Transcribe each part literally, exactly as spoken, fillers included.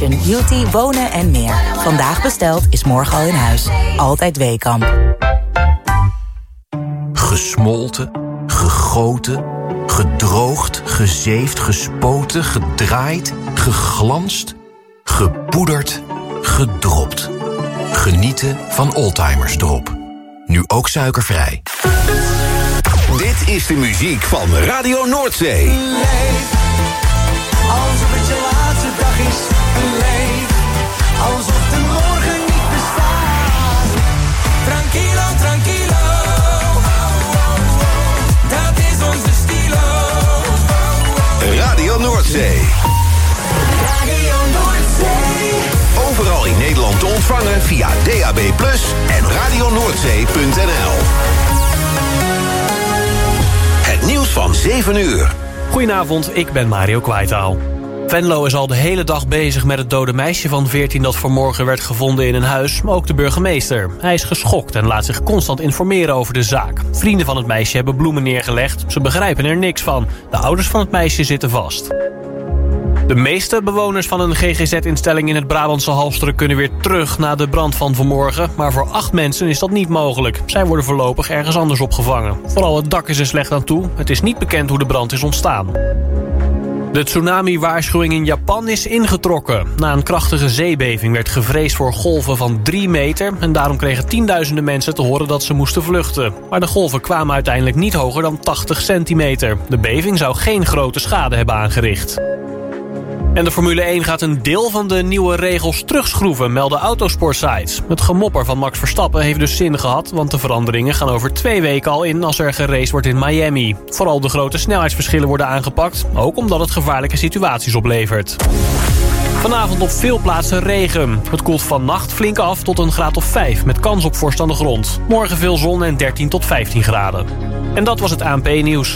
fashion, beauty, wonen en meer. Vandaag besteld is morgen al in huis. Altijd Weekamp. Gesmolten, gegoten, gedroogd, gezeefd, gespoten, gedraaid, geglanst, gepoederd, gedropt. Genieten van Oldtimers Drop. Nu ook suikervrij. Dit is de muziek van Radio Noordzee. Leef, alsof het je laatste dag is. Leef, alsof de morgen niet bestaat. Tranquilo, tranquilo. Dat is onze stilo. Radio Noordzee. Radio Noordzee. Overal in Nederland te ontvangen via D A B plus, en radio noordzee punt n l. Het nieuws van zeven uur. Goedenavond, ik ben Mario Kwaitaal. Venlo is al de hele dag bezig met het dode meisje van veertien... dat vanmorgen werd gevonden in een huis, maar ook de burgemeester. Hij is geschokt en laat zich constant informeren over de zaak. Vrienden van het meisje hebben bloemen neergelegd. Ze begrijpen er niks van. De ouders van het meisje zitten vast. De meeste bewoners van een G G Z-instelling in het Brabantse Halsteren kunnen weer terug na de brand van vanmorgen. Maar voor acht mensen is dat niet mogelijk. Zij worden voorlopig ergens anders opgevangen. Vooral het dak is er slecht aan toe. Het is niet bekend hoe de brand is ontstaan. De tsunami-waarschuwing in Japan is ingetrokken. Na een krachtige zeebeving werd gevreesd voor golven van drie meter... en daarom kregen tienduizenden mensen te horen dat ze moesten vluchten. Maar de golven kwamen uiteindelijk niet hoger dan tachtig centimeter. De beving zou geen grote schade hebben aangericht. En de Formule één gaat een deel van de nieuwe regels terugschroeven, melden autosportsites. Het gemopper van Max Verstappen heeft dus zin gehad, want de veranderingen gaan over twee weken al in als er geraced wordt in Miami. Vooral de grote snelheidsverschillen worden aangepakt, ook omdat het gevaarlijke situaties oplevert. Vanavond op veel plaatsen regen. Het koelt vannacht flink af tot een graad of vijf, met kans op vorst aan de grond. Morgen veel zon en dertien tot vijftien graden. En dat was het A N P-nieuws.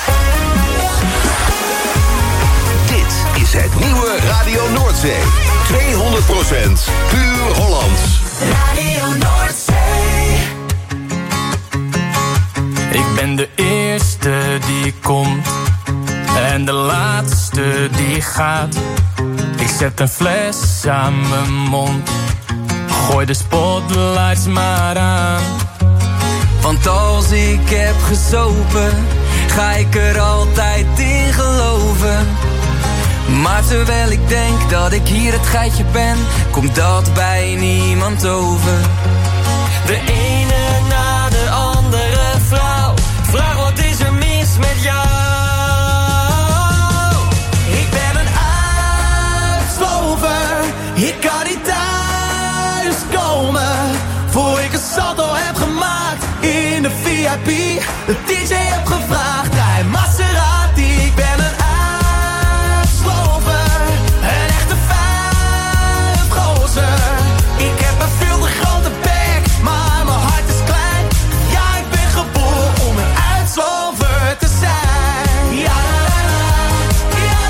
Is het nieuwe Radio Noordzee. tweehonderd procent puur Hollands. Radio Noordzee. Ik ben de eerste die komt en de laatste die gaat. Ik zet een fles aan mijn mond, gooi de spotlights maar aan. Want als ik heb gezopen, ga ik er altijd in geloven. Maar terwijl ik denk dat ik hier het geitje ben, komt dat bij niemand over. De ene na de andere vrouw, vraag wat is er mis met jou? Ik ben een uitslover, ik kan niet thuis komen, voor ik een salto heb gemaakt in de V I P. De D J heb gevraagd, hij Maserati, ik ben een ik heb een veel te grote bek, maar mijn hart is klein. Ja, ik ben geboren om een uitslover te zijn. Ja, ja,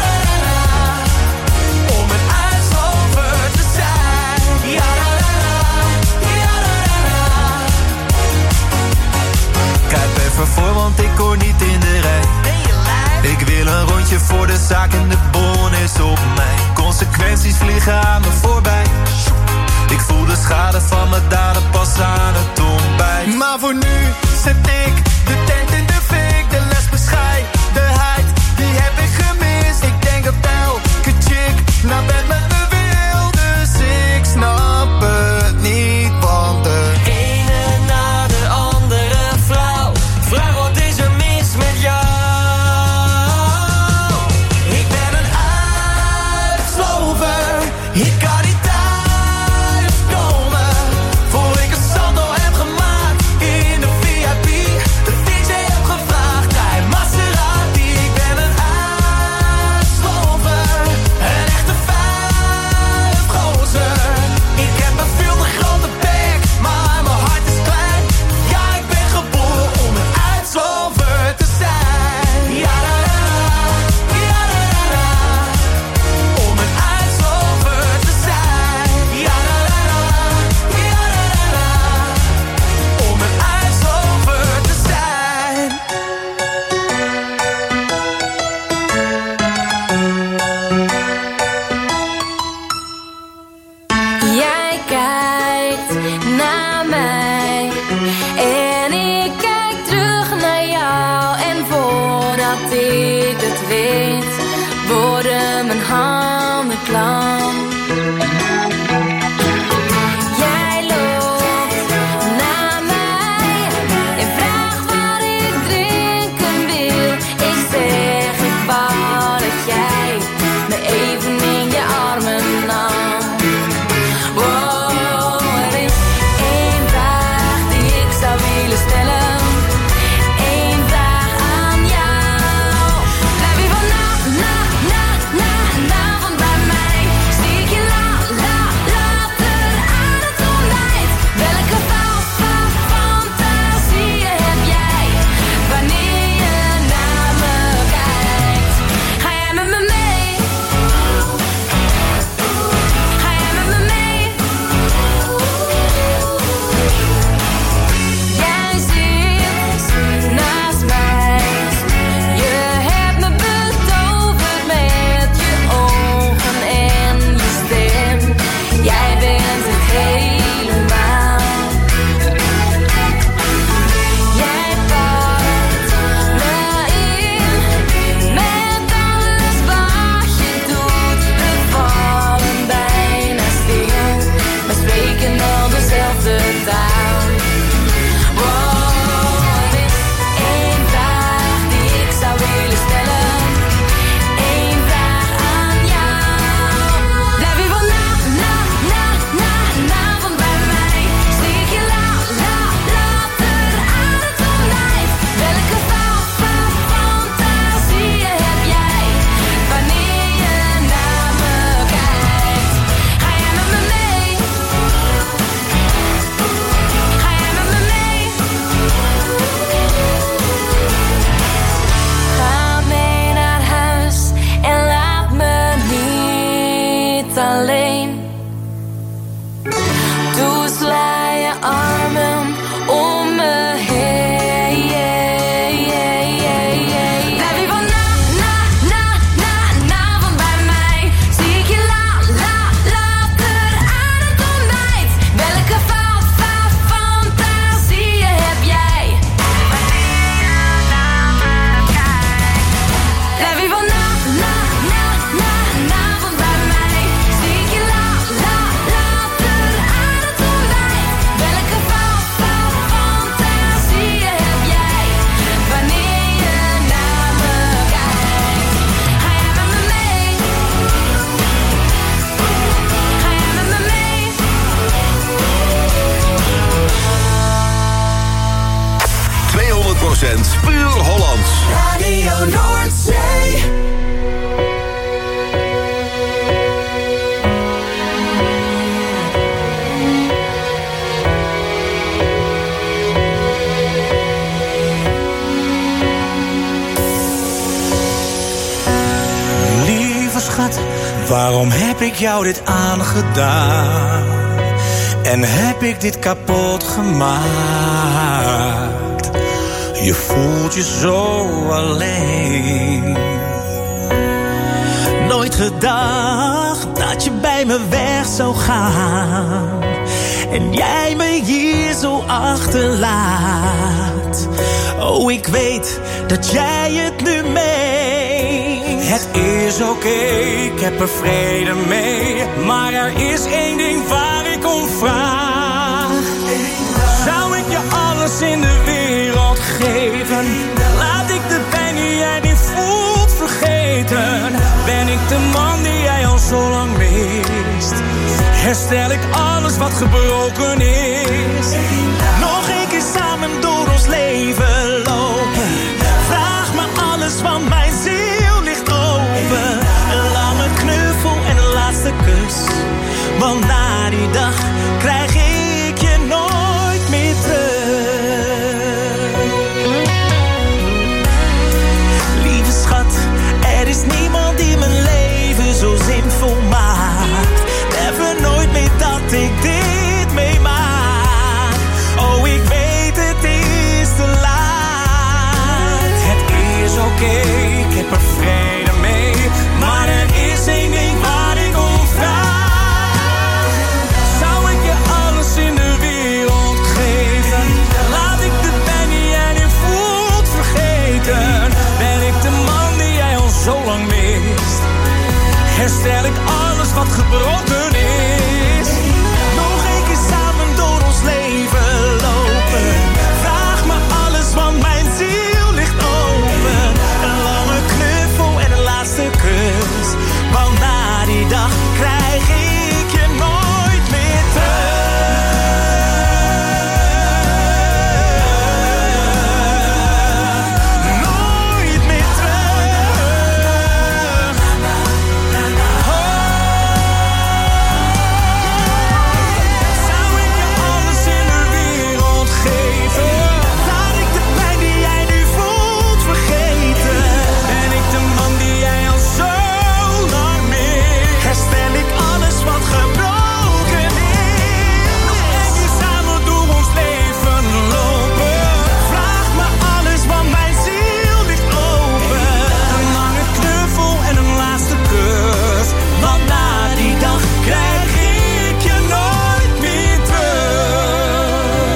om een uitslover te zijn. Ja, ja, kijk even voor, want ik hoor niet in de rij. Ik wil een rondje voor de zaak en de bon is op mij. Consequenties vliegen aan me voorbij. Ik voel de schade van mijn daden pas aan het ontbijt. Maar voor nu zet ik de tent in de fik. De lesbescheidenheid, die heb ik gemist. Ik denk dat elke chick naar bed met me wil. Dus ik snap het niet, want de ene na de andere vrouw, vraag wat is er mis met jou? Ik ben een uitslover, ik kan niet thuis komen, voor ik een salto heb gemaakt in de V I P. De D J heb gevraagd, hij Maserati. Ik ben een uitslover, een echte vijfgozer. alleen. Doe sla je armen om me heen. Blijf je van na, na, na, na, vanavond bij mij. Zie ik je la, la, later aan het ontbijt. Welke fout, fout, fantasie heb jij? Wanneer je naar me kijkt. Blijf je van na, na, na, na, vanavond bij mij. Zie ik je la, la, later aan het ontbijt. Welke fout, fout, fantasie heb jij? Wanneer je naar me kijkt. Ga jij met me mee? Ga jij met me mee? tweehonderd procent puur Hollands. Radio Noordzee. Lieve schat, waarom heb ik jou dit aangedaan? En heb ik dit kapot gemaakt? Je voelt je zo alleen. Nooit gedacht dat je bij me weg zou gaan. En jij me hier zo achterlaat. Oh, ik weet dat jij het nu meent. Het is oké, okay, ik heb er vrede mee. Maar er is één ding waar ik om vraag. Zou ik je alles in de wereld geven? Laat ik de pijn die jij niet voelt vergeten. Ben ik de man die jij al zo lang mist? Herstel ik alles wat gebroken is? Nog één keer samen door ons leven lopen. Vraag me alles, want mijn ziel ligt open. Een lange knuffel en een laatste kus. Want na die dag krijg ik je nooit meer terug. Lieve schat, er is niemand die mijn leven zo zinvol maakt. Never nooit meer dat ik dit meemaak. Oh, ik weet het is te laat. Het is oké, okay, ik heb er vrede mee. Maar er is één ding waar ik om vraag. Zou ik je alles in de wereld geven? Laat ik de pijn die jij nu voelt vergeten. Ben ik de man die jij al zo lang mist? Herstel ik alles wat gebroken is? Nog één keer samen door ons leven lopen. Vraag me alles, want mijn ziel ligt open. Een lange knuffel en een laatste kus. Want na die dag krijg ik je nooit meer terug. Nooit meer terug. Zou ik je alles in de wereld geven? Laat ik de pijn die jij nu voelt vergeten. Ben ik de man die jij al zo lang mist? Herstel ik alles wat gebroken is? Nog één keer samen door ons leven lopen. Vraag me alles, want mijn ziel ligt open. Een lange knuffel en een laatste kus. Want na die dag krijg ik je nooit meer terug.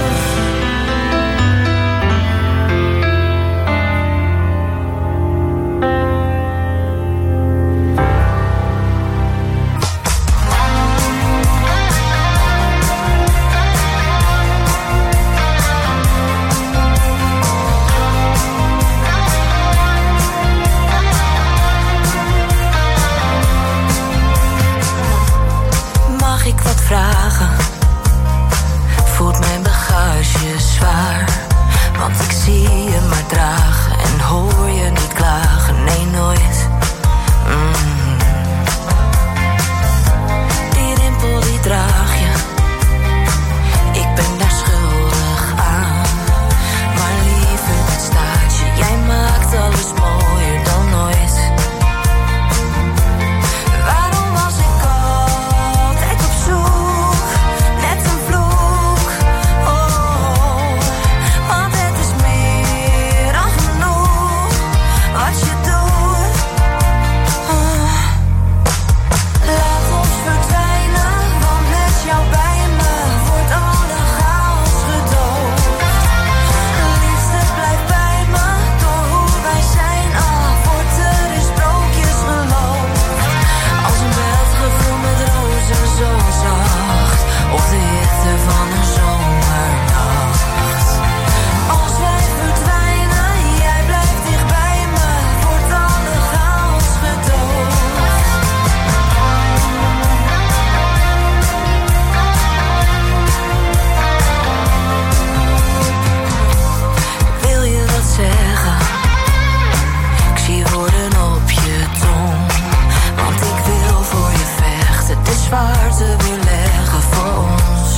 Mag ik wat vragen? Voelt mijn bagage zwaar? Want ik zie je maar dragen en hoor je niet klagen, nee nooit. Mm. Die rimpel die draag je, ik ben daar schuldig aan. Maar liever dat staat je, jij maakt alles mooier dan ooit. Waarom was ik al zwarte weer leggen voor ons.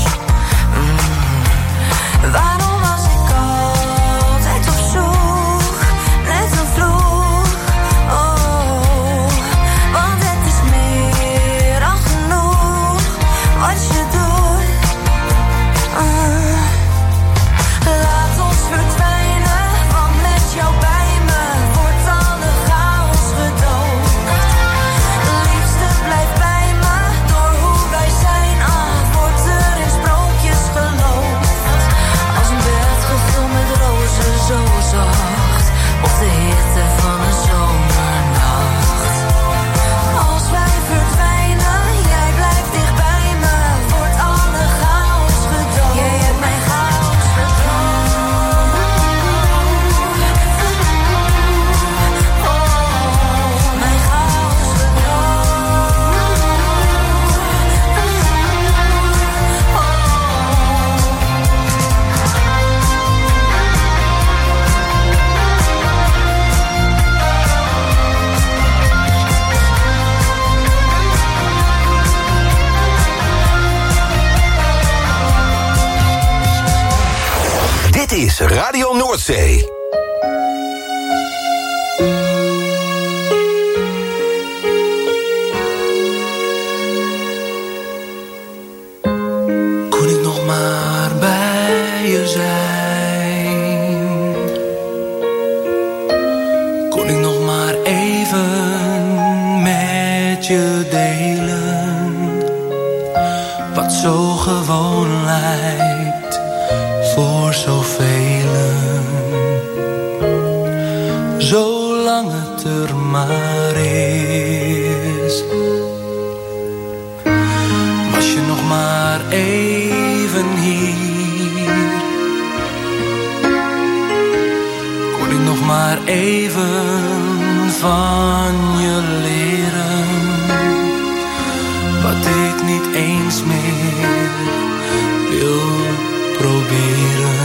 Mm. Waarom was ik altijd op zoek, net een vloek? Oh, want het is meer dan genoeg wat je doet. Uh, laat ons verdwijnen, want met jou bij me wordt alle chaos gedoofd. Liefste blijf bij me, door hoe wij zijn af wordt er in sprookjes geloofd. Als een bed gevuld met rozen, zo zacht, of de hitte van een zomernacht. Als wij verdwijnen, jij blijft dicht bij me, wordt alle chaos gedoofd. Jij hebt mijn chaos verdoofd. Oh, mijn chaos Dit is Radio Noordzee. Kon ik nog maar bij je zijn? Kon ik nog maar even met je delen? Wat zo gewoon lijkt voor zoveel. Zolang het er maar is. Was je nog maar even hier? Kon ik nog maar even van je leren? Wat ik niet eens meer wil proberen.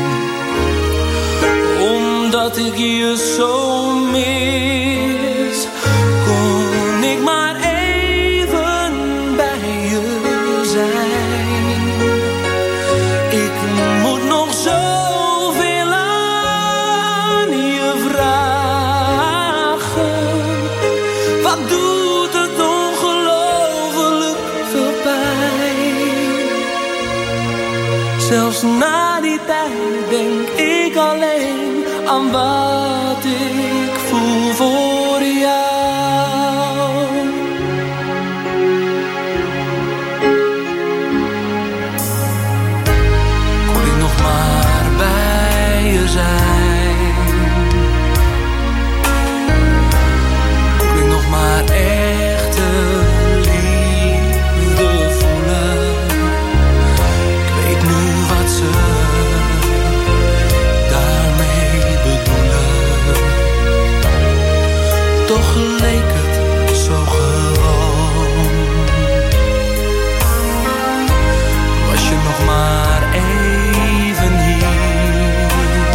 Omdat ik je zo mis, kon ik maar even bij je zijn. Ik moet nog zoveel aan je vragen. Wat doet het ongelooflijk veel pijn. Zelfs na die tijd denk ik alleen aan wat ik voel voor jou. Kon ik nog maar bij je zijn? Kon ik nog maar echte liefde voelen? Ik weet nu wat ze toch leek het zo gewoon. Was je nog maar even hier?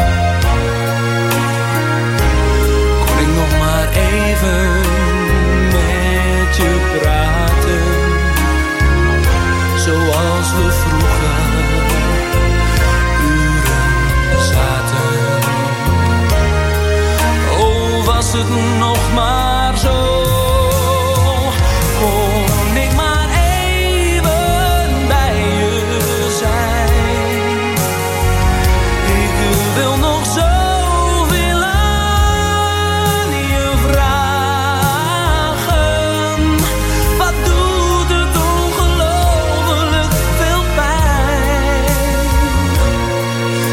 Kon ik nog maar even met je praten? Zoals we vroeger uren zaten. Oh, was het nog maar zo, kon ik maar even bij je zijn. Ik wil nog zoveel aan je vragen. Wat doet het ongelooflijk veel pijn.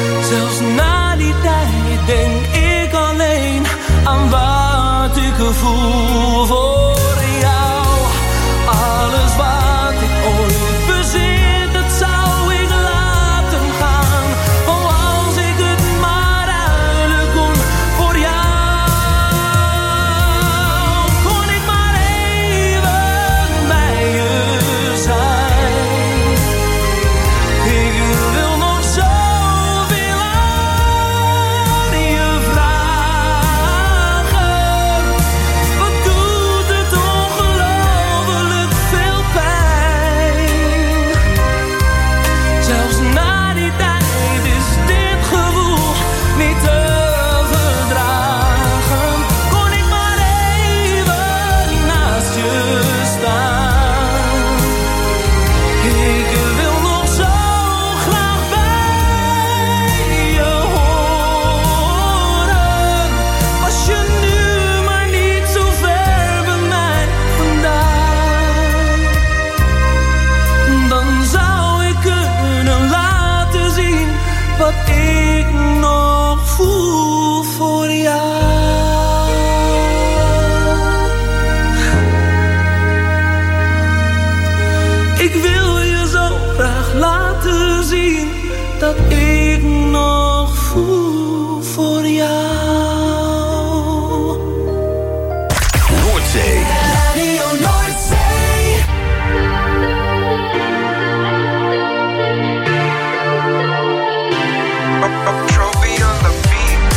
Zelfs na die tijd denk ik alleen aan wat ik voel Ik wil je zo graag laten zien dat ik nog voel voor jou. Noordzee. Radio Noordzee. Trophy on the beat.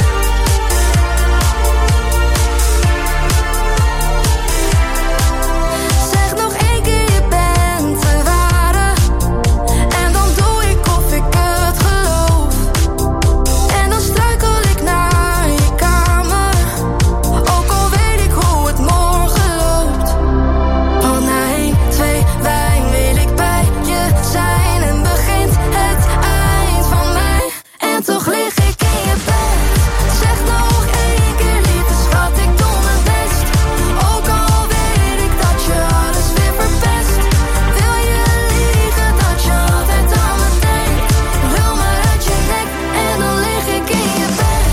Zeg nog één keer, je bent de ware. En dan doe ik of ik het geloof. En dan struikel ik naar je kamer. Ook al weet ik hoe het morgen loopt. Al na één, twee wijn wil ik bij je zijn. En begint het eind van mij. En toch lig ik in je bed. Zeg nog één keer, lieve schat, ik doe mijn best. Ook al weet ik dat je alles weer verpest. Wil je liegen dat je altijd aan me denkt? Wil maar uit je nek en dan lig ik in je bed.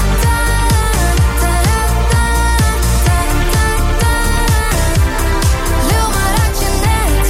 Wil maar uit je nek.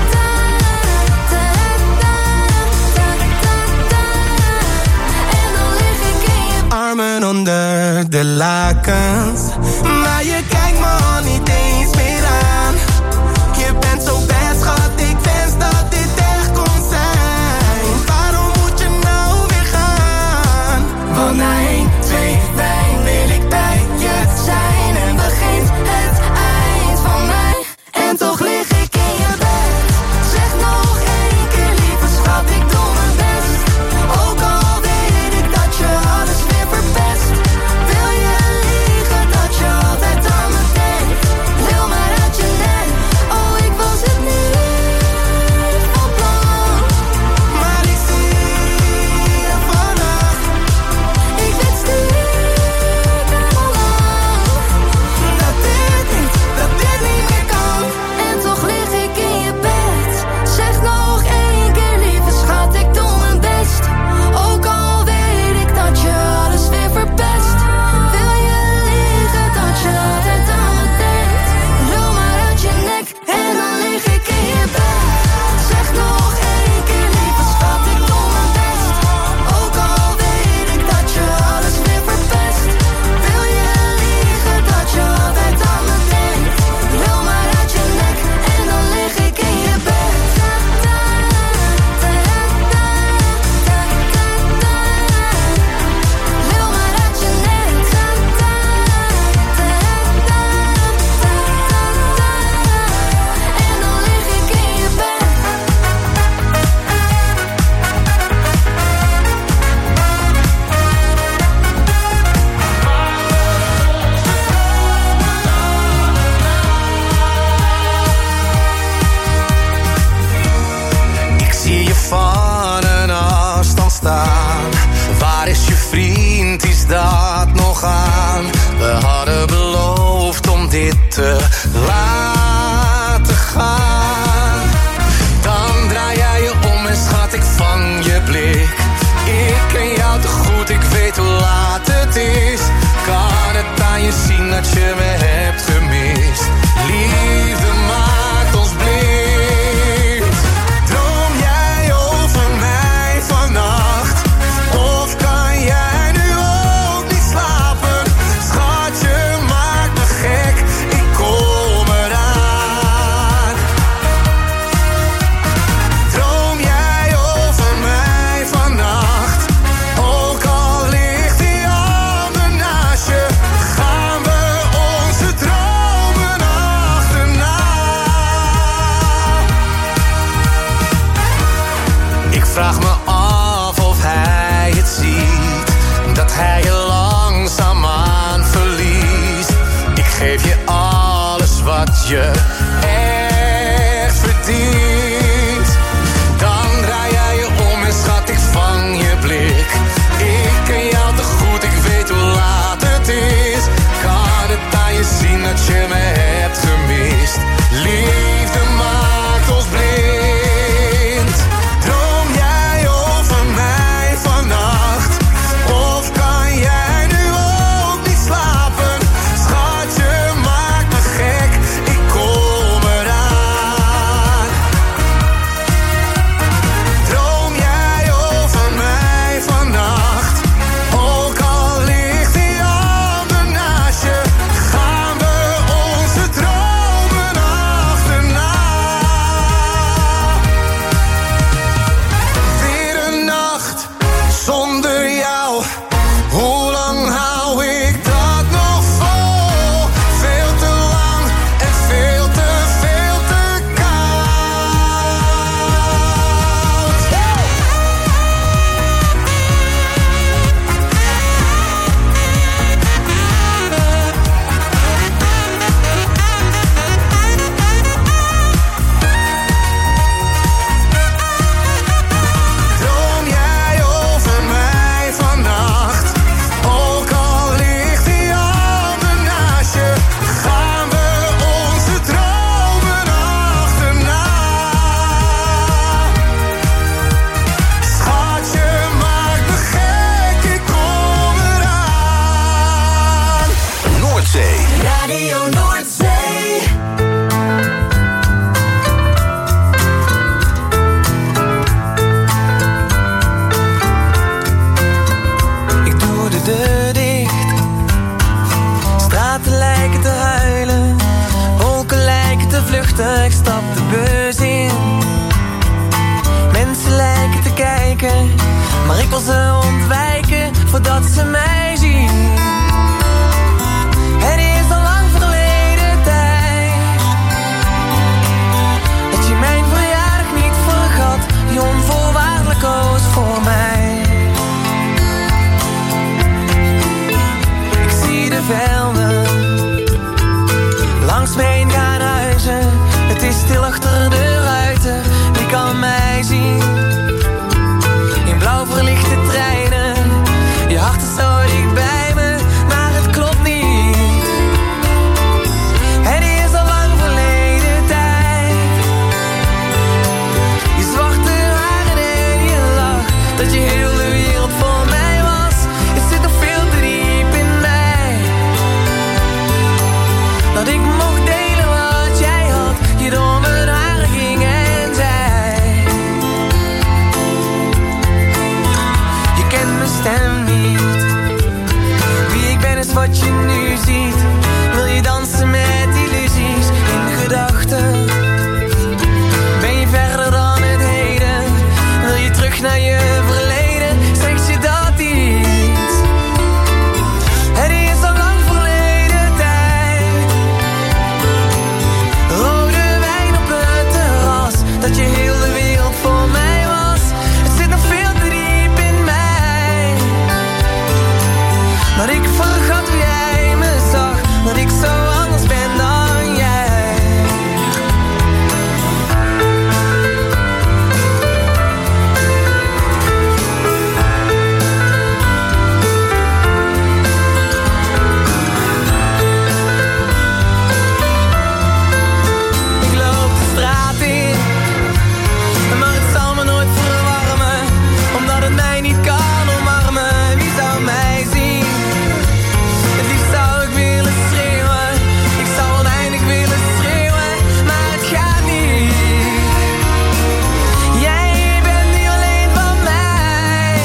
En dan lig ik in je bed. Armen onder de lakens, maar je kijkt me al niet eens meer aan. Je bent zo best, schat, ik wens dat dit echt kon zijn. Waarom moet je nou weer gaan? Want na één, twee wijn wil ik bij je zijn. En begint het eind van mij. En toch lig ik in je bed. Zeg nog één keer, lieve schat, ik doe mijn best. Ook al weet ik dat je alles weer verpest. Wil je liegen dat je altijd aan me denkt? Wil maar uit je nek. Oh, ik was het niet van plan. Maar ik zie je vannacht. Ik weet stiekem al lang dat dit niet, dat dit niet meer kan. En toch lig ik in je bed. Zeg nog één keer, lieve schat, ik doe mijn best. Ook al weet ik dat je alles weer verpest. Wil je liegen dat je altijd aan me denkt? Wil maar uit je nek en dan lig ik in je bed. Zeg nog één keer, lieve schat, ik doe mijn best. Ook al weet ik dat je alles weer verpest. Wil je liegen dat je altijd aan me denkt? Wil maar uit je nek en dan lig ik in je bed. Wil maar uit je nek. En dan lig ik in je bed. Ik zie je van een afstand staan. Waar is je vriend, is dat nog aan? We hadden beloofd om dit te laten gaan. Dan draai jij je om en schat, ik vang je blik. Ik ken jou te goed, ik weet hoe laat het is. Kan het aan je zien dat je me hebt gemist? Liefde maakt ons blind. Droom jij over mij vannacht? Of kan jij nu ook niet slapen? Schat, je maakt me gek, ik kom eraan. Droom jij over mij vannacht? Ook al ligt die ander naast je, gaan we onze dromen achterna. Ik vraag me af of hij het ziet, dat hij je langzaamaan verliest. Ik geef je alles wat je echt verdient. Dan draai jij je om en schat, ik vang je blik. Ik ken jou te goed, ik weet hoe laat het is. Kan het aan je zien dat je me hebt gemist? Liefde maakt ons blind. Droom jij over mij vannacht? Of kan jij nu ook niet slapen? Schat, je maakt me gek, ik kom eraan. wil ze ontwijken voordat ze mij zien. Het is al lang verleden tijd dat je mijn verjaardag niet vergat, je onvoorwaardelijk koos voor mij. Ik zie de velden langs me heen gaan huizen. Het is stil achter de ruiten, wie kan mij zien? In blauw verlichte treinen, je hart is zo dicht bij me, maar het klopt niet. Het is al lang verleden tijd. Je zwarte haren en je lach, dat je heel de wereld voor mij was. Het zit nog veel te diep in mij, dat ik mocht delen wat jij had, je door mijn haren ging en zei. Je kent mijn stem niet, wie ik ben is wat je nu ziet. Wil je dansen met illusies in gedachten? Ben je verder dan het heden? Wil je terug naar je verleden? Zeg je dat iets? Het is al lang verleden tijd. Rode wijn op het terras, dat je heel de wereld voor mij was. Het zit nog veel te diep in mij, maar ik vergat hoe jij me zag, dat ik zo anders ben dan jij. Ik loop de straat in, maar het zal me nooit verwarmen, omdat het mij niet kan omarmen. Wie zou mij zien? Het liefst zou ik willen schreeuwen, ik zou oneindig willen schreeuwen, maar het gaat niet. Jij bent nu alleen van mij.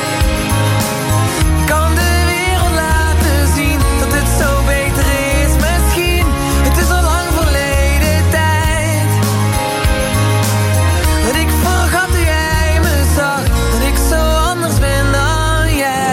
Kan de wereld laten zien dat het zo beter is misschien. Het is al lang verleden tijd dat ik vergat hoe jij me zag, dat ik zo anders ben dan jij.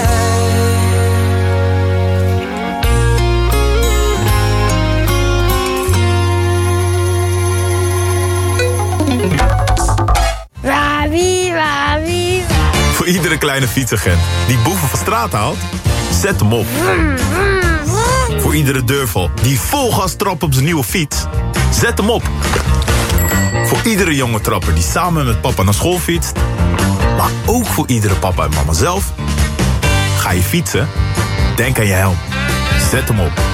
Wawie, wawie, Voor iedere kleine fietsagent die boeven van straat haalt, zet hem op. Voor iedere deurval die vol gas trapt op zijn nieuwe fiets, zet hem op. Voor iedere jonge trapper die samen met papa naar school fietst, maar ook voor iedere papa en mama zelf. Ga je fietsen? Denk aan je helm. Zet hem op.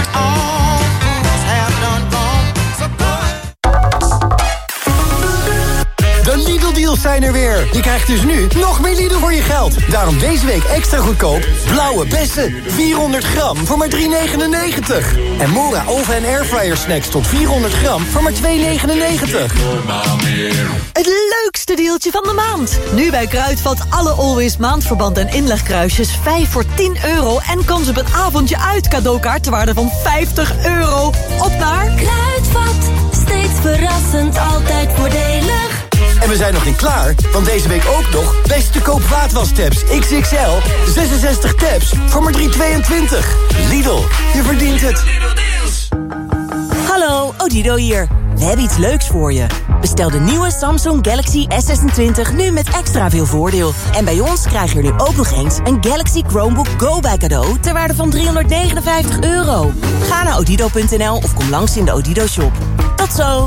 De Lidl-deals zijn er weer. Je krijgt dus nu nog meer Lidl voor je geld. Daarom deze week extra goedkoop. Blauwe bessen, vierhonderd gram voor maar drie negenennegentig. En Mora oven- en airfryer snacks tot vierhonderd gram voor maar twee negenennegentig. Het leukste deeltje van de maand. Nu bij Kruidvat alle Always maandverband en inlegkruisjes vijf voor tien euro... en kans op een avondje uit cadeaukaart ter waarde van vijftig euro. Op naar Kruidvat, steeds verrassend, altijd voordelig. En we zijn nog niet klaar, want deze week ook nog beste koop vaatwastabs X X L, zesenzestig tabs voor maar drie tweeëntwintig. Lidl, je verdient het. Hallo, Odido hier. We hebben iets leuks voor je. Bestel de nieuwe Samsung Galaxy S zesentwintig nu met extra veel voordeel. En bij ons krijg je er nu ook nog eens een Galaxy Chromebook Go bij cadeau ter waarde van driehonderdnegenenvijftig euro. Ga naar odido punt n l of kom langs in de Odido shop. Tot zo!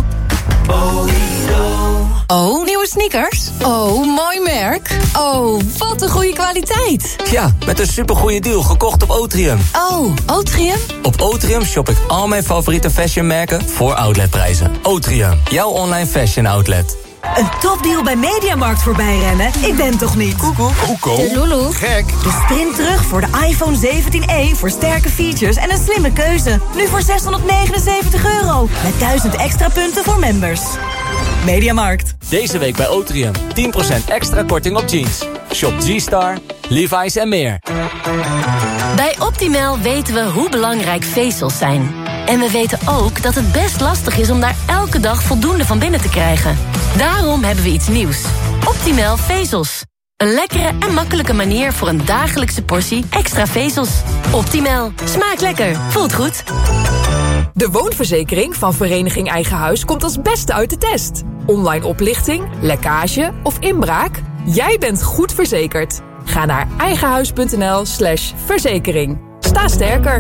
Oh, nieuwe sneakers? Oh, mooi merk. Oh, wat een goede kwaliteit. Ja, met een supergoeie deal gekocht op Otrium. Oh, Otrium? Op Otrium shop ik al mijn favoriete fashionmerken voor outletprijzen. Otrium, jouw online fashion outlet. Een topdeal bij Mediamarkt voorbij rennen? Ik ben toch niet? Koekoek. Koekoek. De Lulu. Gek. Dus sprint terug voor de iPhone zeventien e voor sterke features en een slimme keuze. Nu voor zeshonderdnegenenzeventig euro. Met duizend extra punten voor members. Mediamarkt. Deze week bij Otrium. tien procent extra korting op jeans. Shop G-Star, Levi's en meer. Bij Optimal weten we hoe belangrijk vezels zijn. En we weten ook dat het best lastig is om daar elke dag voldoende van binnen te krijgen. Daarom hebben we iets nieuws. Optimal vezels. Een lekkere en makkelijke manier voor een dagelijkse portie extra vezels. Optimal. Smaakt lekker. Voelt goed. De woonverzekering van Vereniging Eigen Huis komt als beste uit de test. Online oplichting, lekkage of inbraak? Jij bent goed verzekerd. Ga naar eigenhuis.nl slash verzekering. Sta sterker.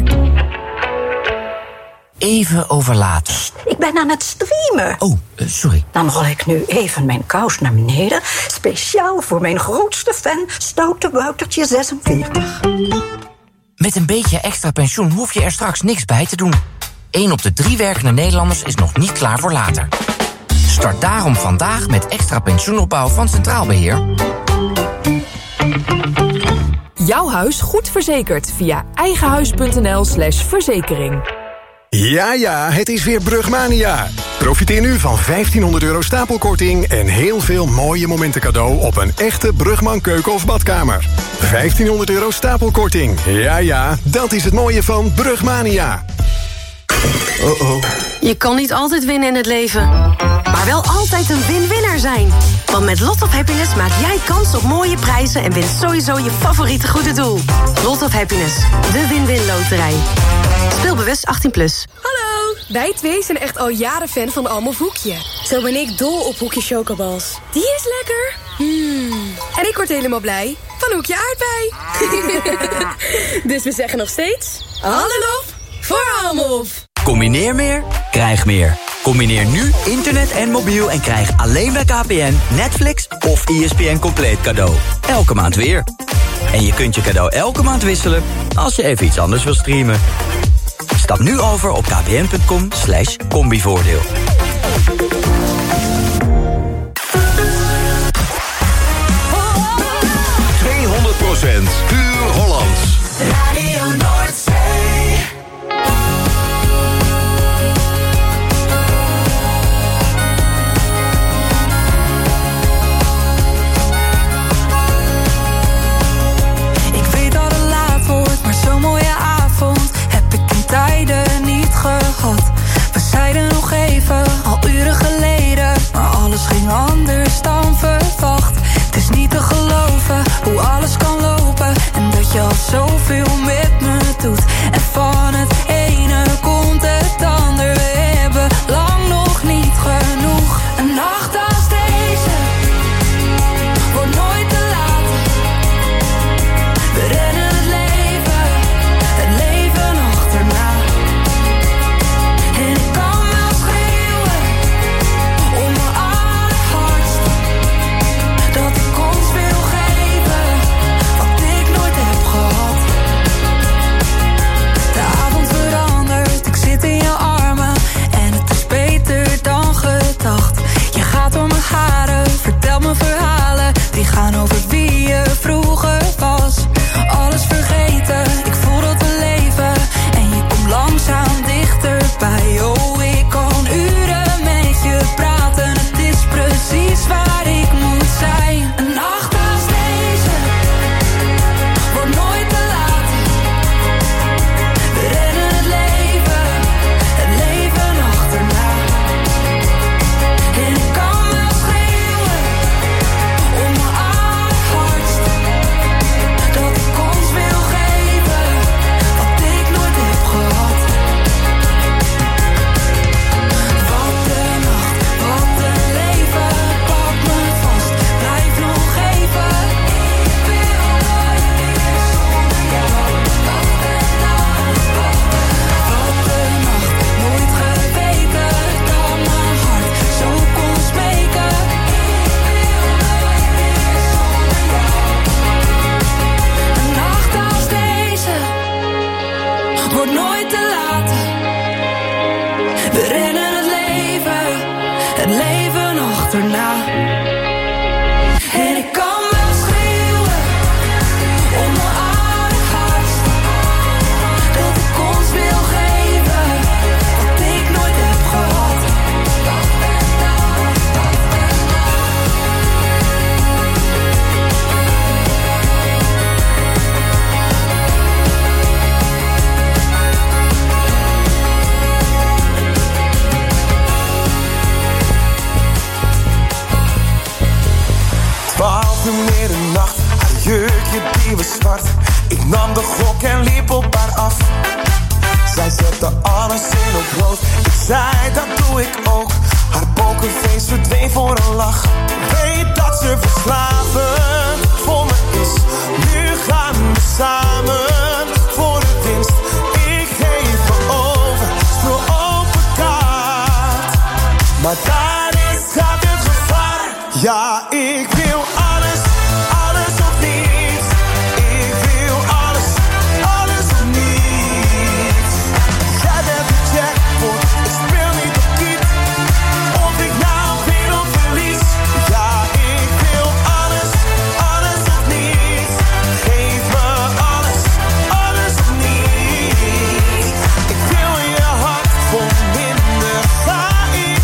Even over later. Ik ben aan het streamen. Oh, uh, sorry. Dan rol ik nu even mijn kous naar beneden. Speciaal voor mijn grootste fan, Stoute Woutertje zesenveertig. Met een beetje extra pensioen hoef je er straks niks bij te doen. Eén op de drie werkende Nederlanders is nog niet klaar voor later. Start daarom vandaag met extra pensioenopbouw van Centraal Beheer. Jouw huis goed verzekerd via eigenhuis.nl slash verzekering. Ja, ja, het is weer Brugmania. Profiteer nu van vijftienhonderd euro stapelkorting en heel veel mooie momenten cadeau op een echte Brugman keuken of badkamer. vijftienhonderd euro stapelkorting. Ja, ja, dat is het mooie van Brugmania. Oh oh. Je kan niet altijd winnen in het leven, maar wel altijd een win-winner zijn. Want met Lot of Happiness maak jij kans op mooie prijzen en wint sowieso je favoriete goede doel. Lot of Happiness, de win-win loterij. Speel bewust achttien plus. Hallo, wij twee zijn echt al jaren fan van Almof Hoekje. Zo ben ik dol op Hoekje Chocobals. Die is lekker. Mm. En ik word helemaal blij van Hoekje Aardbei. Dus we zeggen nog steeds alle lof voor Almof. Combineer meer, krijg meer. Combineer nu internet en mobiel en krijg alleen bij K P N, Netflix of E S P N compleet cadeau. Elke maand weer. En je kunt je cadeau elke maand wisselen als je even iets anders wil streamen. Stap nu over op kpn.com slash combivoordeel. tweehonderd procent puur Hollands. Radio Noordzee. Ik weet dat het laat wordt, maar zo'n mooie avond heb ik in tijden niet gehad. We zeiden nog even, al uren geleden, maar alles ging anders dan verwacht. Het is niet te geloven hoe alles kan lopen en dat je al zoveel met me doet. En van het ene komt het ander, we hebben lang nog niet genoeg. Een nacht als deze wordt nooit te laat. We rennen het leven, het leven achterna. En ik kan wel schreeuwen om mijn allerhardst, dat ik ons wil geven wat ik nooit heb gehad. de middernacht, haar jurkje die was zwart. Ik nam de gok en liep op haar af. Zij zette alles in op rood. Ik zei dat doe ik ook. Haar pokerface verdween voor een lach. Weet dat ze verslavend voor me is. Nu gaan we samen voor de winst. Ik geef me over, speel open kaart. Maar daar is gaat het gevaar. Ja, ik wil alles, alles of niets. Ik wil alles, alles of niets. Jij bent de jackpot, ik speel niet op kiet. Of ik nou win of verlies. Ja, ik wil alles, alles of niets. Geef me alles, alles of niets. Ik wil je hart vol minder, ga ik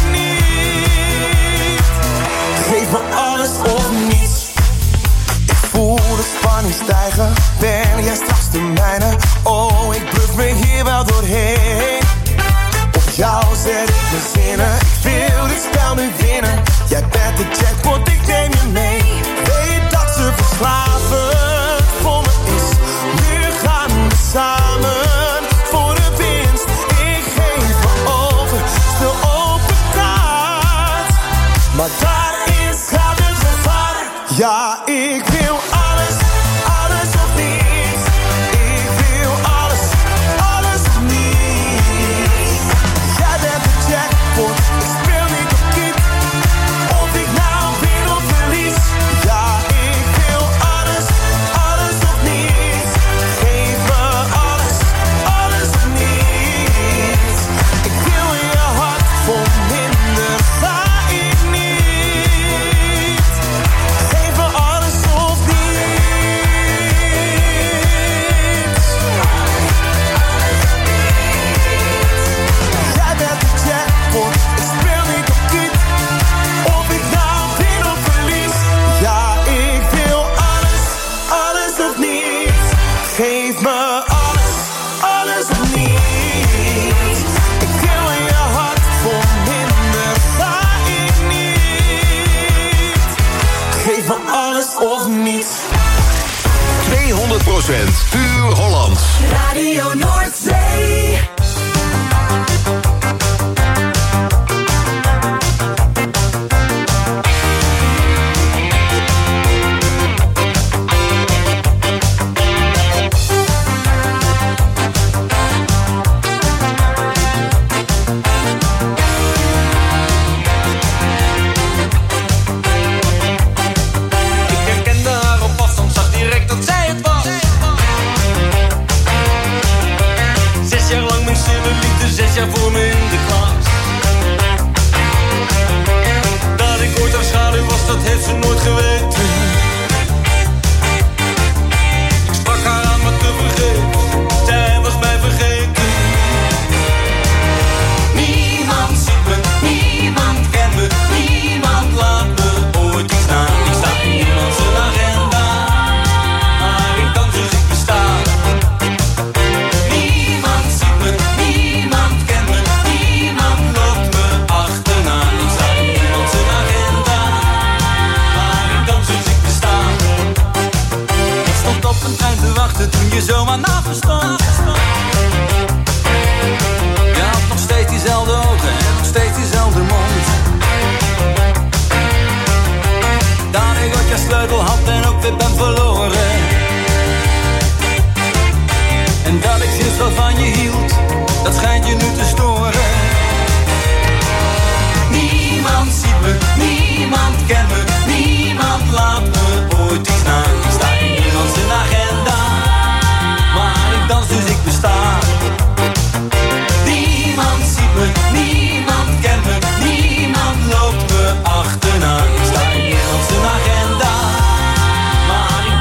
niet. Geef me alles of niets. Ik voel de spanning stijgen. Ben jij straks de mijne? Oh, ik bluff me hier wel doorheen. Op jou zet ik mijn zinnen. Ik wil dit spel nu winnen. Jij bent de jackpot, ik neem je mee. Weet dat ze verslavend voor me is. Nu gaan we samen voor de winst. Ik geef me over, speel open kaart. Maar daar is gaat het gevaar. Ja, ik wil alles, alles of niets. Ik wil alles, alles of niets. Jij bent de jackpot, ik speel niet op kiet. Of ik nou win of verlies. Ja, ik wil alles, alles of niets. Geef me alles, alles of niets. Ik wil je hart vol minder, ga ik niet. Geef me alles of niets. Jij bent de jackpot, ik speel niet op kiet. Of ik nou win of verlies. Ja, ik wil alles, alles of niets. Geef me alles, alles of niets. Ik wil je hart vol minder, ga ik niet. Geef me alles of niets. tweehonderd procent puur Hollands. Radio Noordzee. Ik herkende haar op afstand, zag direct dat zij het was. Zes jaar lang mijn stille liefde, zes jaar voor me in de klas. Dat ik ooit haar schaduw was, dat heeft ze nooit geweten. Ik sprak haar aan, maar te vergeefs, zij was mij vergeten. Niemand ziet me, niemand kent me, niemand laat me ooit iets na. Ik sta in niemand zijn agenda, maar ik dans dus ik besta. Niemand ziet me, niemand kent me, niemand loopt me achterna. Ik sta in niemand zijn agenda, maar ik dans dus ik besta. Ik stond op een trein te wachten toen je zomaar naast me stond. Je had nog steeds diezelfde ogen en nog steeds diezelfde mond. Dat ik ooit je sleutel had en ook weer ben verloren. En dat ik sinds wat van je hield, dat schijnt je nu te storen. Niemand ziet me, niemand kent me, niemand laat me ooit iets na. Ik sta in niemand zijn agenda, maar ik dans dus ik besta. Niemand ziet me, niemand kent me, niemand loopt me achterna. Ik sta in niemand zijn agenda, maar ik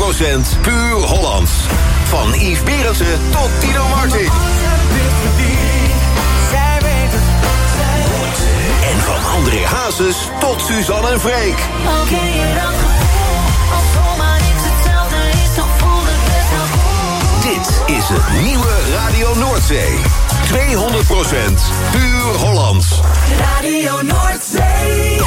procent puur Hollands. Van Yves Berendsen tot Tino Martin. En van André Hazes tot Suzanne en Freek. Oké, okay, dat gevoel, als zomaar niks hetzelfde is, dan voelt het best wel goed. Dit is het nieuwe Radio Noordzee. tweehonderd procent puur Hollands. Radio Noordzee.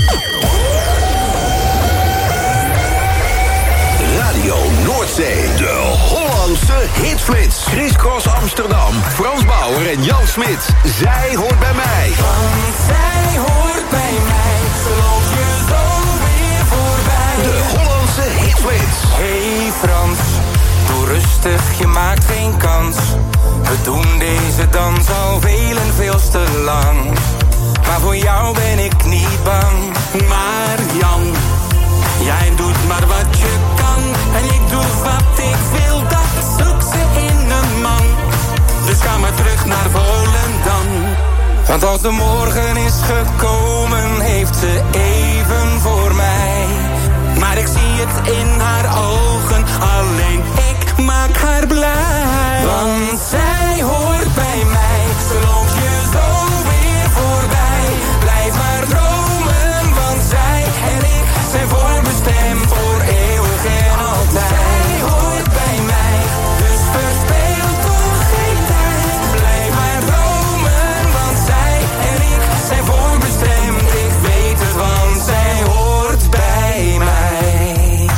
Radio Noordzee. De Hollandse hitflits. Chris Cross Amsterdam, Frans Bauer en Jan Smit. Zij hoort bij mij. Want zij hoort bij mij. Ze loopt je zo weer voorbij. De Hollandse hitflits. Hey Frans, doe rustig, je maakt geen kans. We doen deze dans al veel en veel te lang. Maar voor jou ben ik niet bang. Maar Jan, jij doet maar wat je kan. En ik doe wat ik wil, dat zoekt ze in een man. Dus ga maar terug naar Volendam. Want als de morgen is gekomen, heeft ze even voor mij. Maar ik zie het in haar ogen, alleen ik maak haar blij. Want zij hoort bij mij, ze loopt je zo weer voorbij. Blijf maar dromen, want zij en ik zijn voorbestemd voor eeuwig en altijd. Zij hoort bij mij, dus verspeel toch geen tijd. Blijf maar dromen, want zij en ik zijn voorbestemd. Ik weet het, want zij hoort bij mij.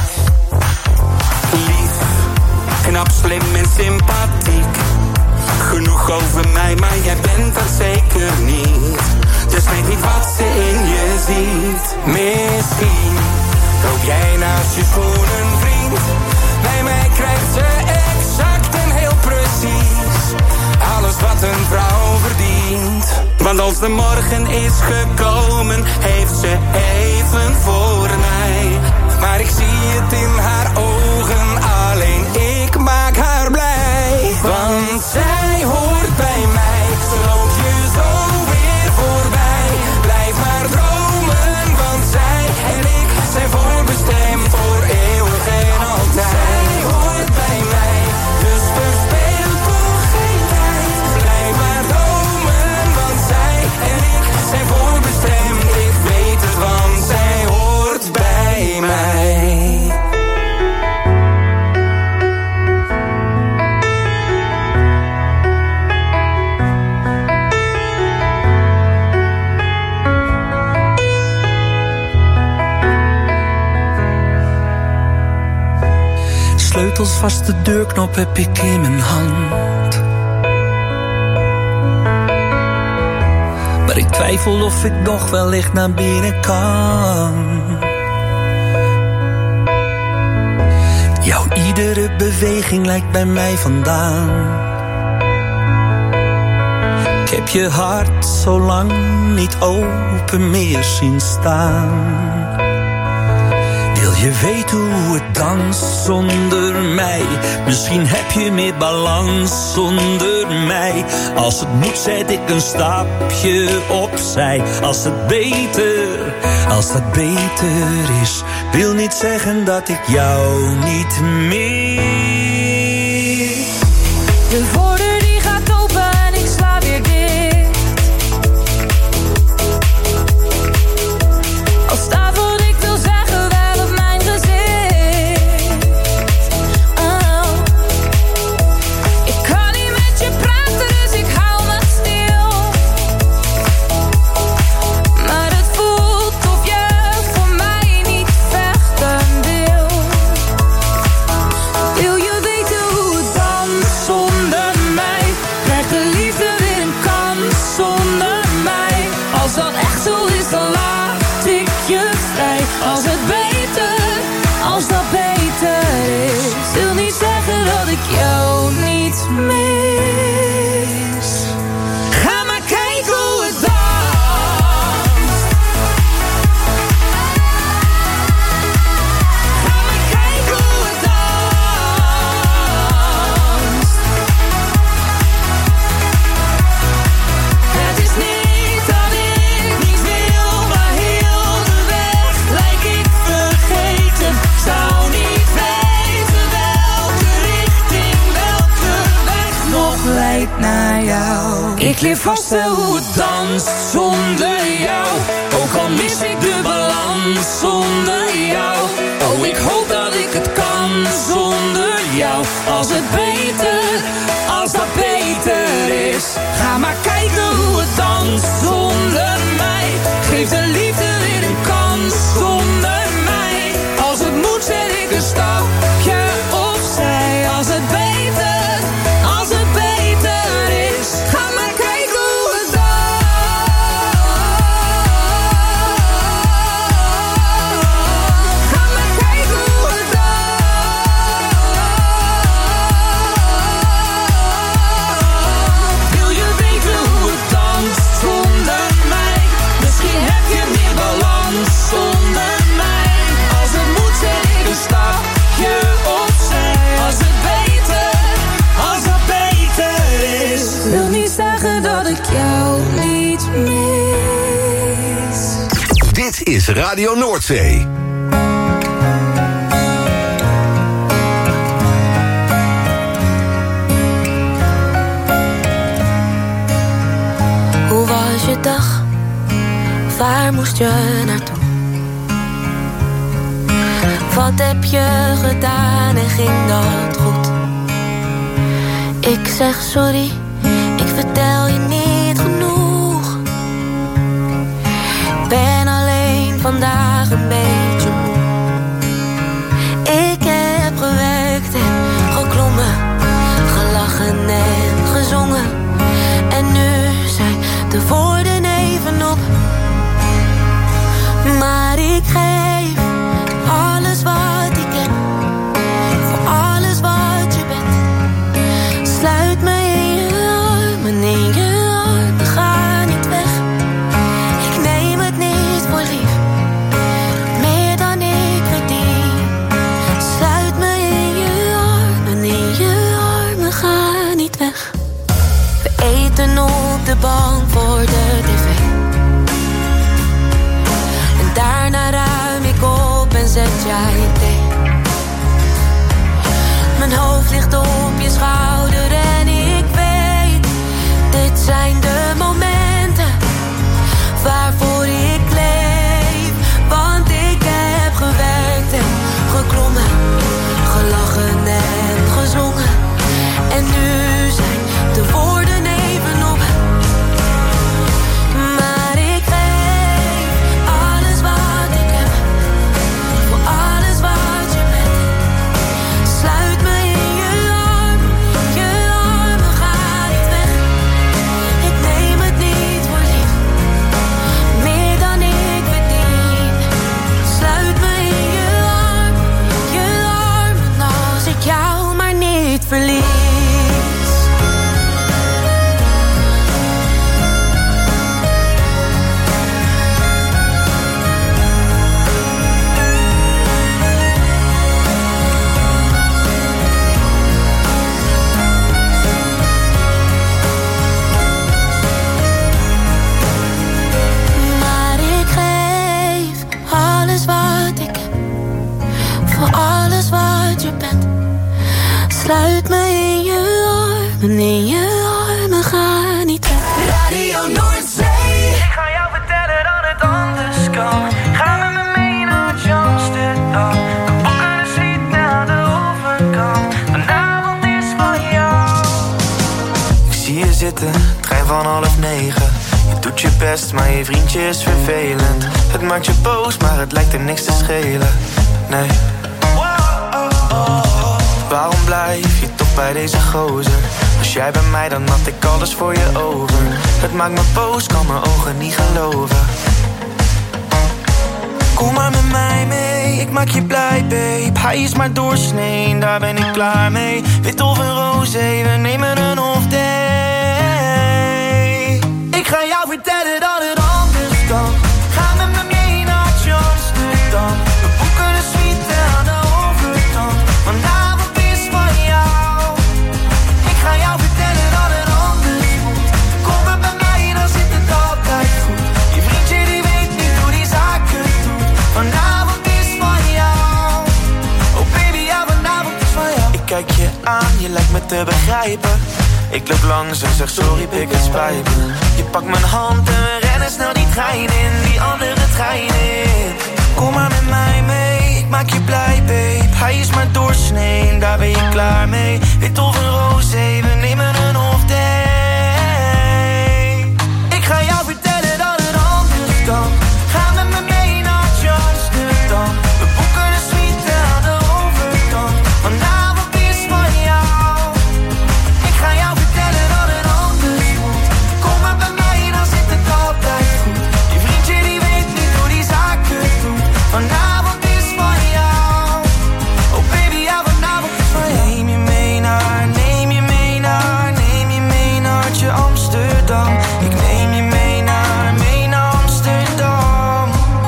Lief, knap, slim en sympathiek. Genoeg over mij, maar jij bent dat zeker niet. Dus weet niet wat ze in je ziet. Misschien loop jij naast je schoenenvriend. Bij mij krijgt ze exact en heel precies alles wat een vrouw verdient. Want als de morgen is gekomen, heeft ze even voor mij. Maar ik zie het in haar ogen, alleen ik maak haar blij. Want zij hoort bij mij, ze loopt je zo weer voorbij. Blijf maar dromen, want zij en ik zijn voorbestemd voor eeuwig en altijd. Zij hoort bij mij, dus verspeel toch geen tijd. Blijf maar dromen, want zij en ik zijn voorbestemd. Ik weet het, want zij hoort bij mij. Sleutels vast, de deurknop heb ik in mijn hand. Maar ik twijfel of ik nog wellicht naar binnen kan. Jouw iedere beweging lijkt bij mij vandaan. Ik heb je hart zo lang niet open meer zien staan. Wil je weten hoe het danst zonder mij? Misschien heb je meer balans zonder mij. Als het moet zet ik een stapje opzij. Als het beter, als dat beter is, wil niet zeggen dat ik jou niet mis. De voordeur die gaat open en ik sla weer dicht. Al staat wat ik wil zeggen wel op mijn gezicht. Oh. Ik kan niet met je praten, dus ik hou me stil. Maar het voelt of je voor mij niet vechten wil. Wil je weten hoe het danst zonder mij? Krijg de tijd naar jou. Ik leer vast wel hoe het danst zonder jou. Ook al mis ik de balans zonder jou. Oh, ik hoop dat ik het kan zonder jou. Als het beter, als dat beter is. Ga maar kijken hoe het danst zonder mij. Geef de liefde weer een kans zonder mij. Als het moet zet ik een stapje opzij. Als het beter, als het beter is. Ga maar kijken hoe het danst. Ga maar kijken hoe het danst. Wil je weten hoe het danst zonder mij? Misschien heb je meer balans zonder mij. Als het moet zet ik een stapje opzij. Als het beter, als het beter is. Wil niet zeggen dat ik jou niet mis. Dit is Radio Noordzee. Hoe was je dag? Waar moest je naartoe? Wat heb je gedaan en ging dat goed? Ik zeg sorry, ik vertel je niet genoeg. Ik ben alleen vandaag een beetje moe. Ik heb gewerkt en geklommen, gelachen en gezongen. En nu zijn de woorden even op. Maar ik geef alles wat ik heb, voor alles wat je bent. Sluit me in je armen, in je armen, ga niet weg. Ik neem het niet voor lief, meer dan ik verdien. Sluit me in je armen, in je armen, ga niet weg. We eten op de bank voor de tv. En daarna ruim ik op en zet jij thee. Mijn hoofd ligt op je schouder en ik weet, dit zijn de momenten waarvoor ik leef. Want ik heb gewerkt en geklommen, gelachen en gezongen. En nu zijn de woorden even op. Maar ik geef alles wat ik heb, voor alles wat je bent. Sluit me in je armen, je armen, ga niet weg. Ik neem het niet voor lief, meer dan ik verdien. Sluit me in je armen, je armen, als ik jou maar niet verlies. Maar ik geef alles wat ik heb, voor alles wat je bent. Sluit me in je armen, in je armen, ga niet weg. Radio Noordzee. Ik ga jou vertellen dat het anders kan. Ga met me mee naar Amsterdam. We boeken een suite naar de overkant. Vanavond is van jou. Ik zie je zitten, trein van half negen. Je doet je best, maar je vriendje is vervelend. Het maakt je boos, maar het lijkt er niks te schelen. Nee. Waarom blijf je toch bij deze gozer? Was jij bij mij, dan had ik alles voor je over. Het maakt me boos, kan mijn ogen niet geloven. Kom maar met mij mee, ik maak je blij, babe. Hij is maar doorsnee, daar ben ik klaar mee. Wit of een roze, we nemen een off day. Ik ga jou vertellen dat het anders kan. Ga met me mee naar Amsterdam. We boeken een suite aan de overkant. Vanavond is van jou. Ik ga jou vertellen dat het anders moet. Kom maar bij mij, dan zit het altijd goed. Je vriendje die weet niet hoe die zaken doet. Vanavond is van jou. Oh baby, ja, vanavond is van jou. Ik kijk je aan, je lijkt me te begrijpen. Ik loop langs en zeg sorry, pik, het spijt me. Je pakt mijn hand en we rennen snel die trein in, die andere trein in. Kom maar met mij mee, ik maak je blij, babe. Hij is maar doorsnee, daar ben je klaar mee. Wit of een roze, we nemen een off day. Ik ga jou vertellen dat het anders kan. Ga met me mee naar Amsterdam. We boeken een suite aan de overkant. Vanavond is van jou. Ik ga jou vertellen dat het anders moet. Kom maar bij mij, dan zit het altijd goed. Je vriendje die weet niet hoe die zaken doet. Vanavond is van jou. Oh baby, ja, vanavond is van jou. Neem je mee naar, neem je mee naar, neem je mee naar je Amsterdam. Ik neem je mee naar, mee naar Amsterdam.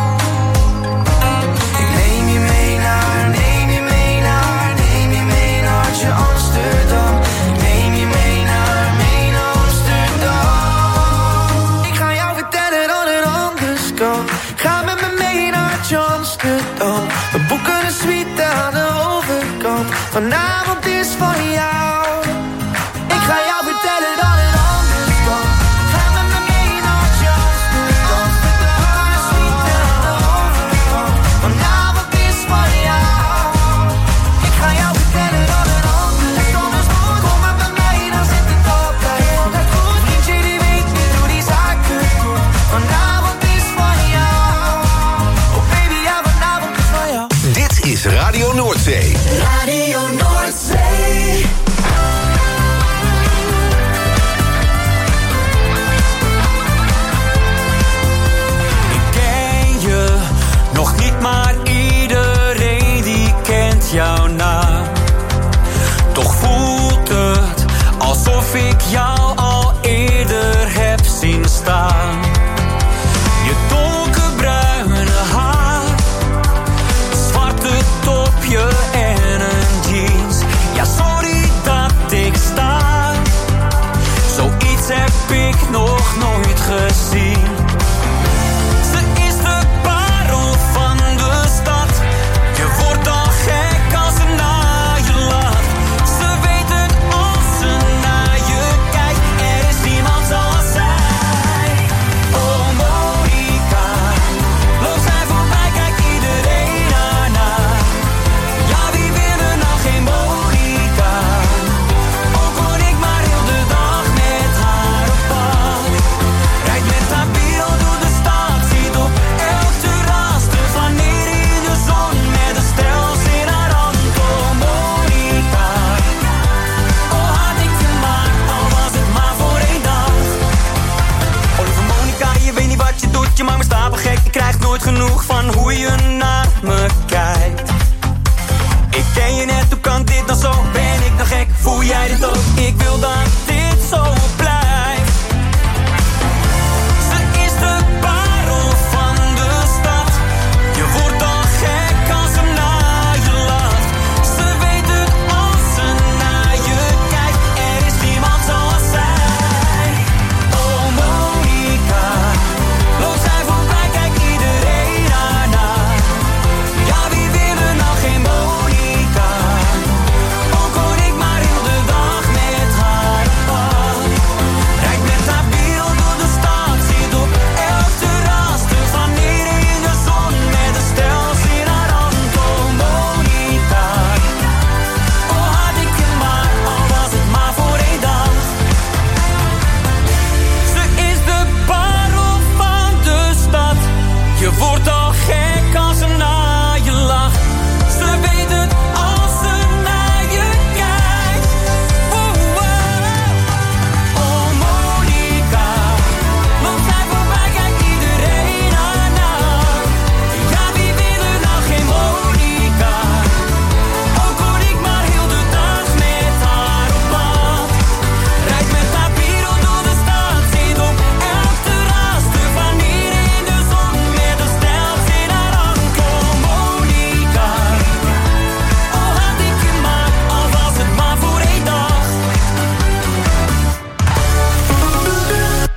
Ik neem je mee naar, neem je mee naar, neem je mee naar je Amsterdam. Ik neem je mee naar, mee naar Amsterdam. Ik ga jou vertellen dat het anders kan. Ga met me mee naar je Amsterdam. We boeken een suite aan de overkant. Vanavond is van jou. Ik ga jou vertellen dat het anders kan. Ga met me mee naar je Amsterdam. We boeken een suite aan de overkant. Vanavond is van jou. Ik ga jou vertellen dat het anders kan. Kom maar bij mij, dan zit het altijd goed. Vriendje die weet niet hoe die zaken doen. Vanavond is van jou. Oh baby, ja, vanavond is van jou. Dit is Radio Noordzee. Radio Noordzee. Ik ken je nog niet, maar iedereen die kent jouw naam. Toch voelt het alsof ik jou al eerder heb zien staan. Je donkerbruine haar, zwarte topje en een jeans. Ja, sorry dat ik sta. Zoiets heb ik nog nooit gezien. Ze is de parel van de stad. Je wordt al gek als ze naar je lacht. Ze weet het als ze naar je kijkt. Er is niemand zoals zij. Oh Monica, loopt zij voorbij, kijkt iedereen ernaar. Ja, wie wil er nou geen Monica? Ook kon ik maar heel de dag met haar op pad. Rijdt met haar bio door de stad, ziet op elk terras te flaneren in de zon met een stels in haar hand. Oh Monica, oh had ik je maar, al was het maar voor één dag. Oh lieve Monica, je weet niet wat je doet, je maakt me stapelgek. Je krijgt nooit genoeg van hoe je naar me kijkt. Ik ken je net, hoe kan dit dan zo? Ben ik dan gek, voel jij dit ook? Ik wil dat dit zo blijft. Ze is de parel van de stad. Je wordt al gek als ze naar je lacht. Ze weet het als ze naar je kijkt. Er is niemand zoals zij. Oh Monica, loopt zij voorbij, kijkt iedereen ernaar. Ja,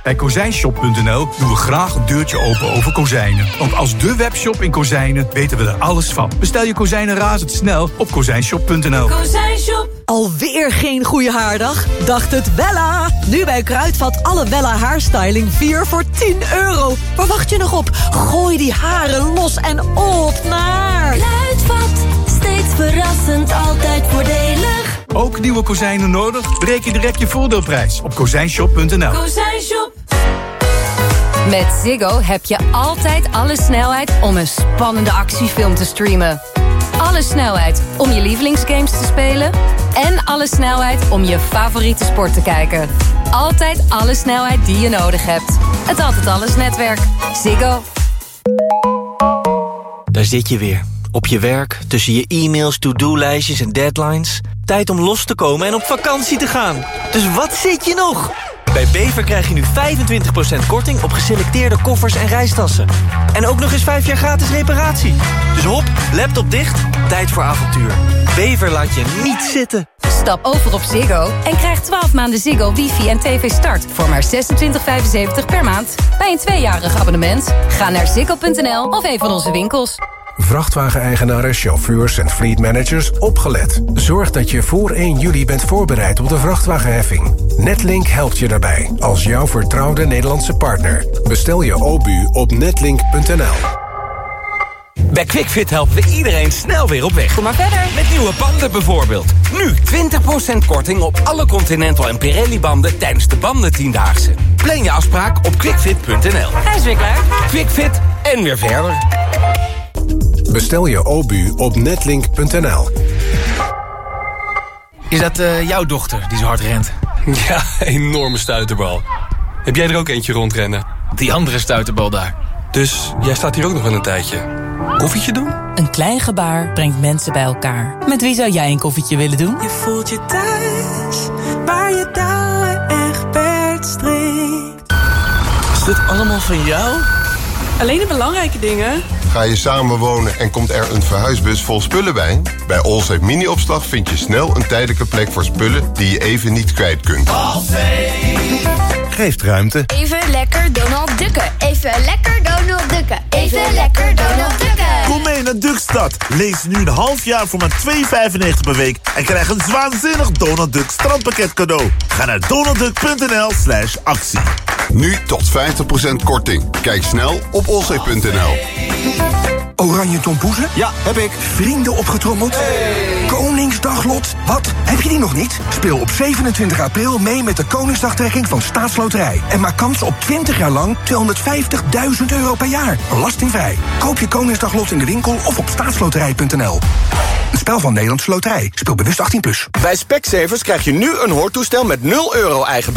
Bij kozijnshop punt n l doen we graag een deurtje open over kozijnen. Want als de webshop in kozijnen weten we er alles van. Bestel je kozijnen razendsnel op kozijnshop punt n l. Kozijnshop. Alweer geen goede haardag? Dacht het Wella. Nu bij Kruidvat alle Wella haarstyling vier voor tien euro. Waar wacht je nog op? Gooi die haren los en op naar Kruidvat, steeds verrassend, altijd voordelig. Ook nieuwe kozijnen nodig? Bereken direct je voordeelprijs op kozijnshop punt n l. Kozijnshop. Met Ziggo heb je altijd alle snelheid om een spannende actiefilm te streamen. Alle snelheid om je lievelingsgames te spelen. En alle snelheid om je favoriete sport te kijken. Altijd alle snelheid die je nodig hebt. Het Altijd Alles netwerk. Ziggo. Daar zit je weer. Op je werk, tussen je e-mails, to-do-lijstjes en deadlines. Tijd om los te komen en op vakantie te gaan. Dus wat zit je nog? Bij Bever krijg je nu vijfentwintig procent korting op geselecteerde koffers en reistassen. En ook nog eens vijf jaar gratis reparatie. Dus hop, laptop dicht, tijd voor avontuur. Bever laat je niet zitten. Stap over op Ziggo en krijg twaalf maanden Ziggo, wifi en tv start voor maar zesentwintig vijfenzeventig per maand. Bij een tweejarig abonnement. Ga naar ziggo punt n l of een van onze winkels. Vrachtwageneigenaren, chauffeurs en fleetmanagers, opgelet. Zorg dat je voor één juli bent voorbereid op de vrachtwagenheffing. Netlink helpt je daarbij, als jouw vertrouwde Nederlandse partner. Bestel je O B U op netlink punt n l. Bij QuickFit helpen we iedereen snel weer op weg. Kom maar verder. Met nieuwe banden bijvoorbeeld. Nu twintig procent korting op alle Continental en Pirelli banden tijdens de bandentiendaagse. Plan je afspraak op quickfit punt n l. Hij is weer klaar. QuickFit en weer verder. Bestel je O B U op netlink punt n l. Is dat uh, jouw dochter die zo hard rent? Ja, enorme stuiterbal. Heb jij er ook eentje rondrennen? Die andere stuiterbal daar. Dus jij staat hier ook nog wel een tijdje. Koffietje doen? Een klein gebaar brengt mensen bij elkaar. Met wie zou jij een koffietje willen doen? Je voelt je thuis, waar je touwen echt per strikt. Is dit allemaal van jou? Alleen de belangrijke dingen. Ga je samenwonen en komt er een verhuisbus vol spullen bij? Bij Allsafe Mini-opslag vind je snel een tijdelijke plek voor spullen die je even niet kwijt kunt. Geeft ruimte. Even lekker Donald Ducken. Even lekker Donald Ducken. Even lekker Donald Ducken. Kom mee naar Duckstad. Lees nu een half jaar voor maar twee vijfennegentig per week en krijg een waanzinnig Donald Duck strandpakket cadeau. Ga naar donaldduck punt n l slash actie. Nu tot vijftig procent korting. Kijk snel op allsafe punt n l. Oranje tompoezen? Ja, heb ik. Vrienden opgetrommeld? Hey. Koningsdaglot? Wat? Heb je die nog niet? Speel op zevenentwintig april mee met de Koningsdagtrekking van Staatsloterij. En maak kans op twintig jaar lang tweehonderdvijftigduizend euro per jaar. Belastingvrij. Koop je Koningsdaglot in de winkel of op staatsloterij punt n l. Een spel van Nederlandse Loterij. Speel bewust achttien plus. Bij Specsavers krijg je nu een hoortoestel met nul euro eigen